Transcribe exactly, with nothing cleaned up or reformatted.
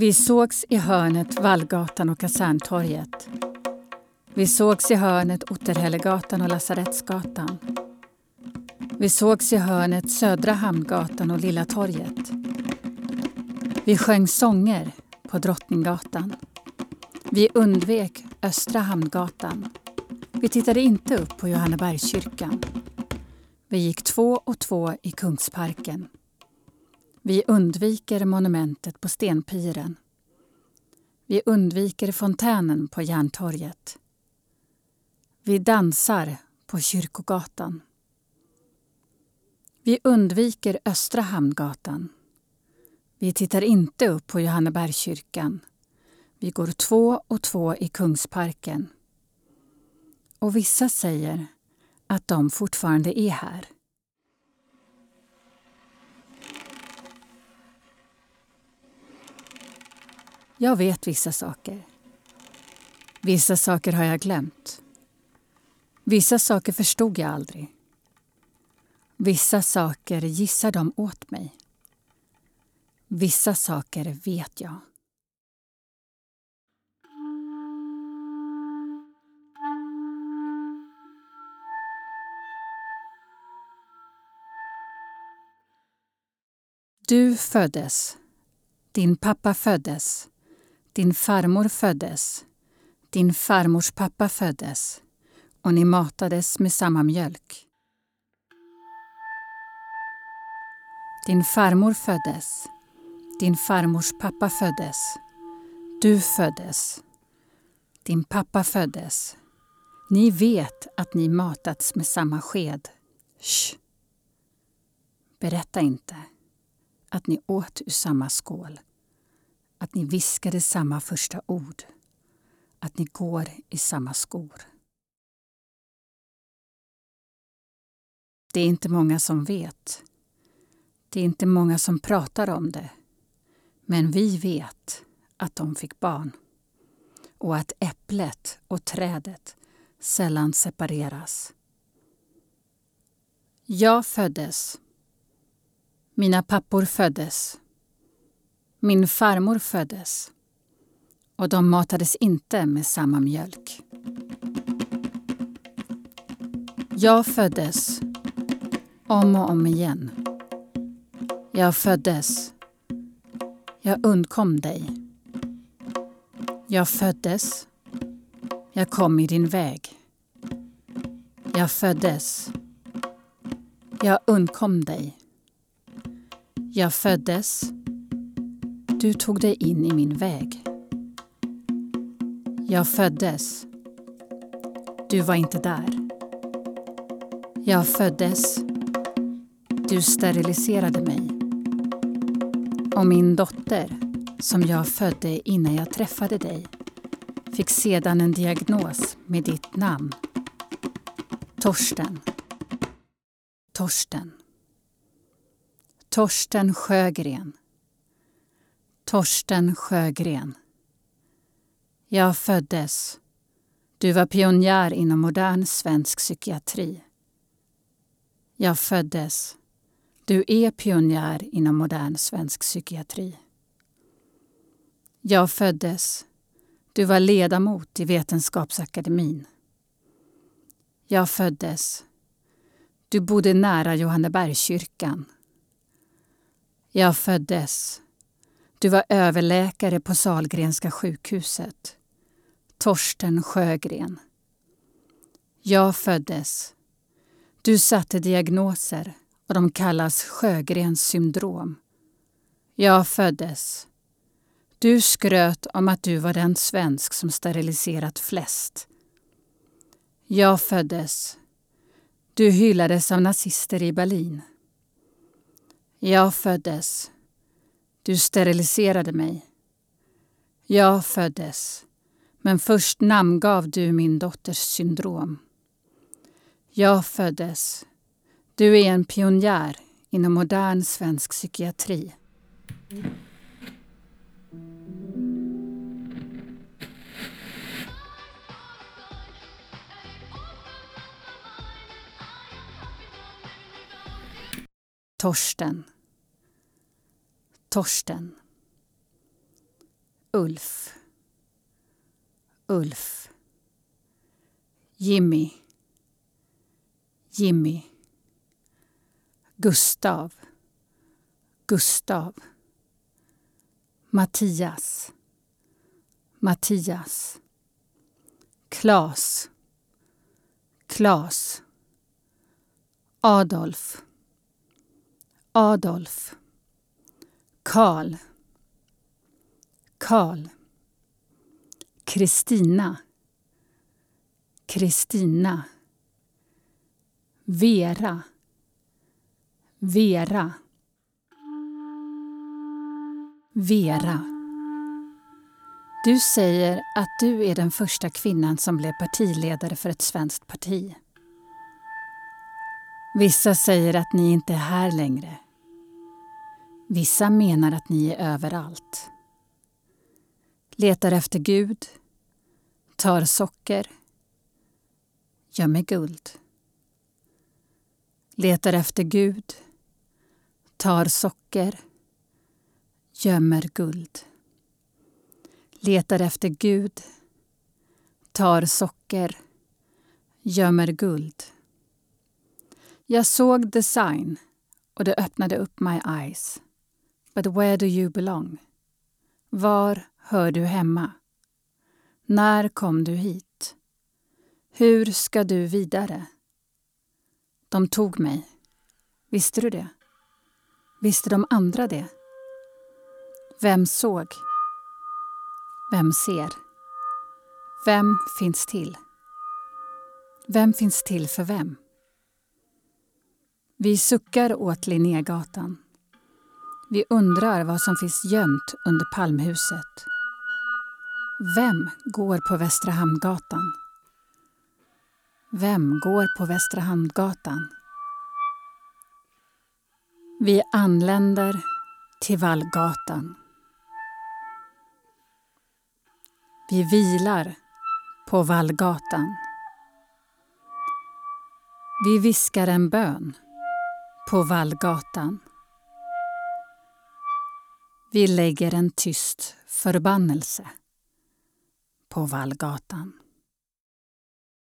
Vi sågs i hörnet Vallgatan och Kaserntorget. Vi sågs i hörnet Otterhällegatan och Lasarettsgatan. Vi sågs i hörnet Södra Hamngatan och Lilla torget. Vi sjöng sånger på Drottninggatan. Vi undvek Östra Hamngatan. Vi tittade inte upp på Johannebergskyrkan. Vi gick två och två i Kungsparken. Vi undviker monumentet på Stenpiren. Vi undviker fontänen på Järntorget. Vi dansar på Kyrkogatan. Vi undviker Östra Hamngatan. Vi tittar inte upp på Johannebergskyrkan. Vi går två och två i Kungsparken. Och vissa säger att de fortfarande är här. Jag vet vissa saker. Vissa saker har jag glömt. Vissa saker förstod jag aldrig. Vissa saker gissar de åt mig. Vissa saker vet jag. Du föddes. Din pappa föddes. Din farmor föddes. Din farmors pappa föddes. Och ni matades med samma mjölk. Din farmor föddes. Din farmors pappa föddes. Du föddes. Din pappa föddes. Ni vet att ni matats med samma sked. Shh. Berätta inte att ni åt ur samma skål. Att ni viskade samma första ord. Att ni går i samma skor. Det är inte många som vet. Det är inte många som pratar om det. Men vi vet att de fick barn. Och att äpplet och trädet sällan separeras. Jag föddes. Mina pappor föddes. Min farmor föddes. Och de matades inte med samma mjölk. Jag föddes. Om och om igen. Jag föddes. Jag undkom dig. Jag föddes. Jag kom i din väg. Jag föddes. Jag undkom dig. Jag föddes. Du tog dig in i min väg. Jag föddes. Du var inte där. Jag föddes. Du steriliserade mig. Och min dotter, som jag födde innan jag träffade dig, fick sedan en diagnos med ditt namn. Torsten. Torsten. Torsten Sjögren. Torsten Sjögren. Jag föddes. Du var pionjär inom modern svensk psykiatri. Jag föddes. Du är pionjär inom modern svensk psykiatri. Jag föddes. Du var ledamot i Vetenskapsakademin. Jag föddes. Du bodde nära Johannebergskyrkan. Jag föddes. Du var överläkare på Sahlgrenska sjukhuset. Torsten Sjögren. Jag föddes. Du satte diagnoser och de kallas Sjögrens syndrom. Jag föddes. Du skröt om att du var den svensk som steriliserat flest. Jag föddes. Du hyllades av nazister i Berlin. Jag föddes. Du steriliserade mig. Jag föddes. Men först namngav du min dotters syndrom. Jag föddes. Du är en pionjär inom modern svensk psykiatri. Torsten. Torsten. Ulf. Ulf. Jimmy. Jimmy. Gustav. Gustav. Mattias. Mattias. Klas. Klas. Adolf. Adolf. Karl. Karl. Kristina. Kristina. Vera. Vera. Vera. Du säger att du är den första kvinnan som blev partiledare för ett svenskt parti. Vissa säger att ni inte är här längre. Vissa menar att ni är överallt. Letar efter Gud, tar socker, gömmer guld. Letar efter Gud, tar socker, gömmer guld. Letar efter Gud, tar socker, gömmer guld. Jag såg the sign och det öppnade upp my eyes. But where do you belong? Var hör du hemma? När kom du hit? Hur ska du vidare? De tog mig. Visste du det? Visste de andra det? Vem såg? Vem ser? Vem finns till? Vem finns till för vem? Vi suckar åt Linnégatan. Vi undrar vad som finns gömt under Palmhuset. Vem går på Västra Hamngatan? Vem går på Västra Hamngatan? Vi anländer till Vallgatan. Vi vilar på Vallgatan. Vi viskar en bön på Vallgatan. Vi lägger en tyst förbannelse på Vallgatan.